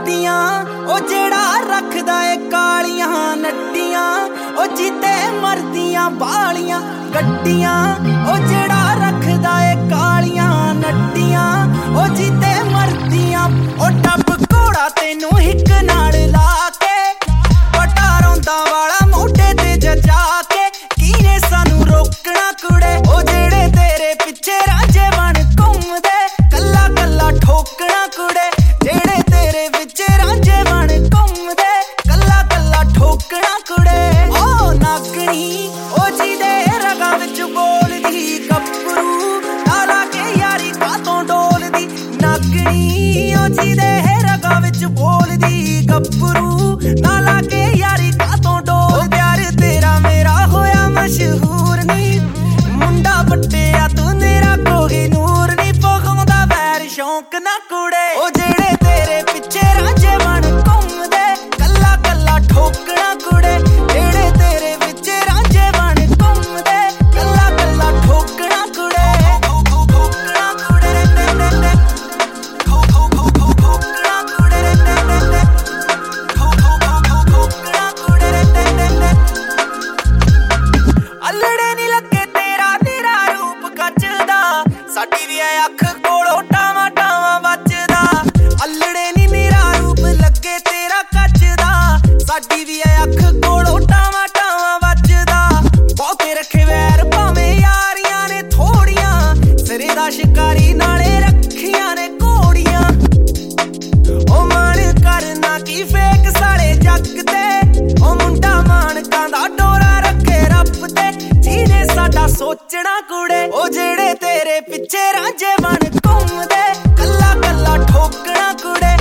नड्डियां ओ जेड़ा रखदा ए कालियां नड्डियां ओ जीते मरदियां बालियां गड्डियां ओ जेड़ा रखदा ए कालियां नड्डियां ओ जीते मरदियां ओ टप घोड़ा तेनू हिक नाल ला के बटा रौंदा वाला मोढे ते जजा के कीने सानू रोकना कुड़े ओ जेड़े तेरे पिछे रांझे बन घुमदे कल्ला कल्ला ठोकना कुड़े जेड़े तेरे विच रांझे बन घुमदे कल्ला कल्ला ठोकना कुड़े ओ नागणी ओ जीदे रगा विच बोलदी गब्बरू ताला के यारी कातों डोलदी नागणी ओ जीदे रगा विच बोलदी गब्बरू ताला के यारी कातों डोल प्यार तेरा मेरा होया मशहूर नी मुंडा पट्टिया तू मेरा कोई नूर नी पगाउंदा वैर शौक ना कुड़े ओ जेड़े तेरे पिछे रांझे बन घुमदे कल्ला कल्ला ठोकना कुड़े जेड़े तेरे विच रांझे बन घुमदे कल्ला कल्ला ठोकना कुड़े ठोकना कुड़े ठोकना कुड़े ठोकना कुड़े अल्लड़े नी लगे तेरा तेरा रूप कचदा साडी वी अख कोलों टावा टावा बचदा अल्लड़े नी मेरा रूप लगे तेरा कचदा साडी वी अख कोलों टावा टावा बचदा बहुते रखे वैर भावें यारियां ने थोड़ियां सिरे दा शिकारी नाले रखियां ने घोड़ियां ओ मन करना की फेक साले जग ते ओ मुंडा मानकां दा डोरा रखे रब ते जीने साडा सोचना कुड़े ओ जेड़े तेरे पिछे रांझे बन घुमदे कल्ला कल्ला ठोकना कुड़े